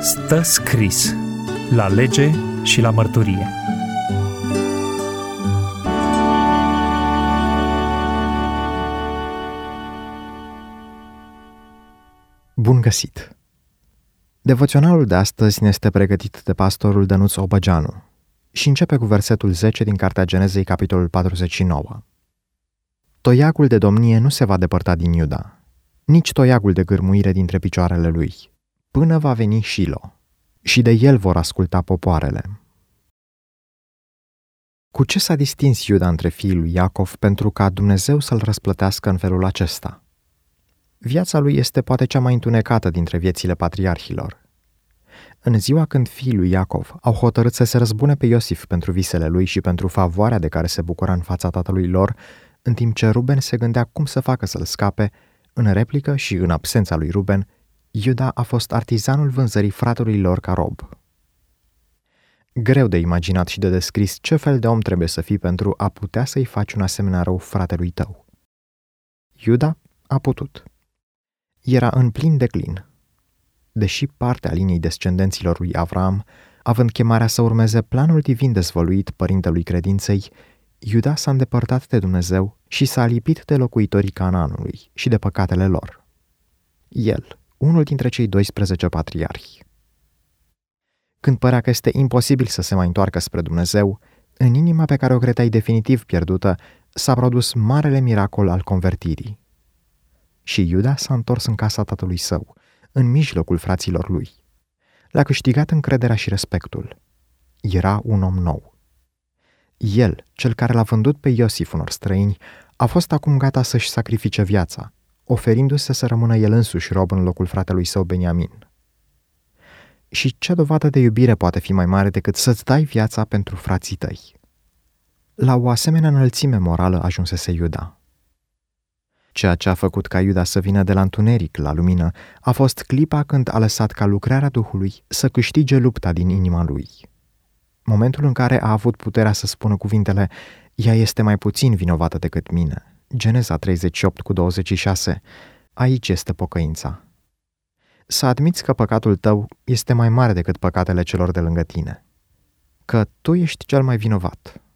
Stă scris la lege și la mărturie. Bun găsit! Devoționalul de astăzi ne este pregătit de pastorul Dănuț Obăgeanu și începe cu versetul 10 din Cartea Genezei, capitolul 49. Toiagul de domnie nu se va depărta din Iuda, nici toiagul de gârmuire dintre picioarele lui, până va veni Șilo, și de el vor asculta popoarele. Cu ce s-a distins Iuda între fiii lui Iacov pentru ca Dumnezeu să-l răsplătească în felul acesta? Viața lui este poate cea mai întunecată dintre viețile patriarhilor. În ziua când fiii lui Iacov au hotărât să se răzbune pe Iosif pentru visele lui și pentru favoarea de care se bucura în fața tatălui lor, în timp ce Ruben se gândea cum să facă să-l scape, în replică și în absența lui Ruben, Iuda a fost artizanul vânzării fratelui lor ca rob. Greu de imaginat și de descris ce fel de om trebuie să fii pentru a putea să-i faci un asemenea rău fratelui tău. Iuda a putut. Era în plin declin. Deși parte a liniei descendenților lui Avram, având chemarea să urmeze planul divin dezvăluit părintelui credinței, Iuda s-a îndepărtat de Dumnezeu și s-a lipit de locuitorii Canaanului și de păcatele lor. El, unul dintre cei 12 patriarhi. Când părea că este imposibil să se mai întoarcă spre Dumnezeu, în inima pe care o credeai definitiv pierdută, s-a produs marele miracol al convertirii. Și Iuda s-a întors în casa tatălui său, în mijlocul fraților lui. Le-a câștigat încrederea și respectul. Era un om nou. El, cel care l-a vândut pe Iosif unor străini, a fost acum gata să-și sacrifice viața, oferindu-se să rămână el însuși rob în locul fratelui său Beniamin. Și ce dovadă de iubire poate fi mai mare decât să-ți dai viața pentru frații tăi? La o asemenea înălțime morală ajunsese Iuda. Ceea ce a făcut ca Iuda să vină de la întuneric la lumină a fost clipa când a lăsat ca lucrarea Duhului să câștige lupta din inima lui. Momentul în care a avut puterea să spună cuvintele: ea este mai puțin vinovată decât mine. Geneza 38:26. Aici este pocăința. Să admiți că păcatul tău este mai mare decât păcatele celor de lângă tine. Că tu ești cel mai vinovat,